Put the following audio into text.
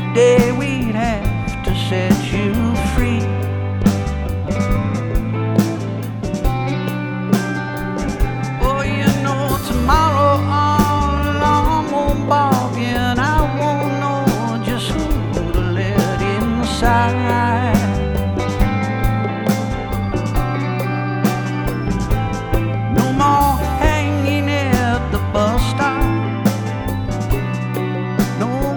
day we'd have to set you free. Oh, you know, tomorrow all along won't bargain. I won't know just who to let inside.